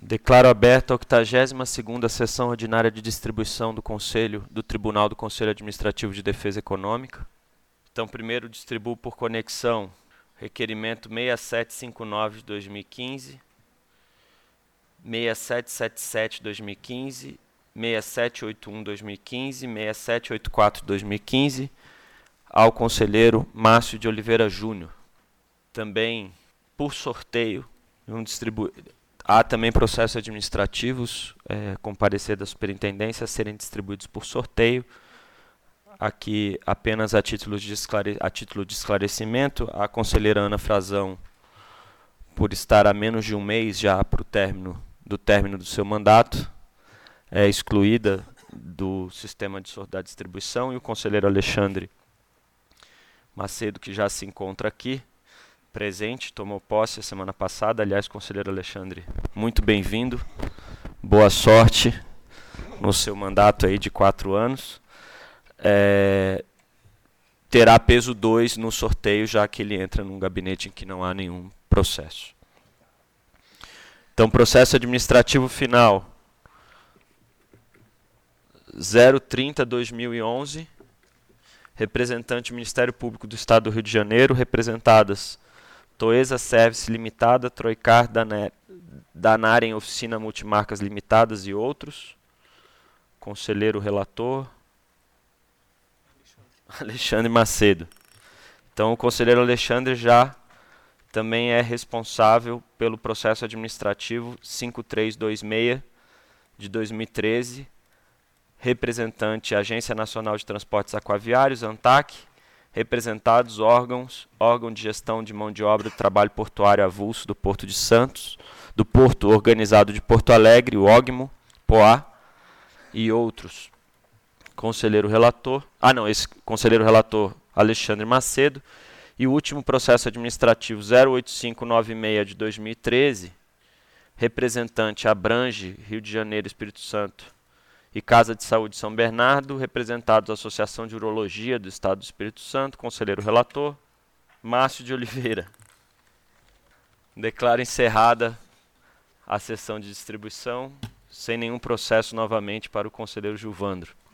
Declaro aberta a 82ª sessão ordinária de distribuição do Tribunal do Conselho Administrativo de Defesa Econômica. Então, primeiro distribuo por conexão requerimento 6759 de 2015, 6777 de 2015, 6781 de 2015, 6784 de 2015, ao conselheiro Márcio de Oliveira Júnior. Também, por sorteio, há também processos administrativos com parecer da superintendência a serem distribuídos por sorteio. Aqui, apenas a título de esclarecimento, a conselheira Ana Frazão, por estar a menos de um mês já para o término do seu mandato, é excluída do sistema da distribuição, e o conselheiro Alexandre Macedo, que já se encontra aqui, presente, tomou posse a semana passada. Aliás, conselheiro Alexandre, muito bem-vindo, boa sorte no seu mandato aí de 4 anos. Terá peso 2 no sorteio, já que ele entra num gabinete em que não há nenhum processo. Então, processo administrativo final 030/2011, representante Ministério Público do Estado do Rio de Janeiro, representadas Toesa Service Limitada, Troicar, Danaren Oficina Multimarcas Limitadas e outros. Conselheiro relator Alexandre Macedo. Então, o conselheiro Alexandre já também é responsável pelo processo administrativo 5326 de 2013, representante Agência Nacional de Transportes Aquaviários, ANTAC, representados órgão de gestão de mão de obra do trabalho portuário avulso do Porto de Santos, do Porto Organizado de Porto Alegre, o OGMO, POA, e outros. Conselheiro relator, conselheiro relator Alexandre Macedo, e o último processo administrativo 08596 de 2013, representante abrange Rio de Janeiro, Espírito Santo e Casa de Saúde São Bernardo, representados a Associação de Urologia do Estado do Espírito Santo, conselheiro relator Márcio de Oliveira. Declaro encerrada a sessão de distribuição, sem nenhum processo novamente para o conselheiro Gilvandro.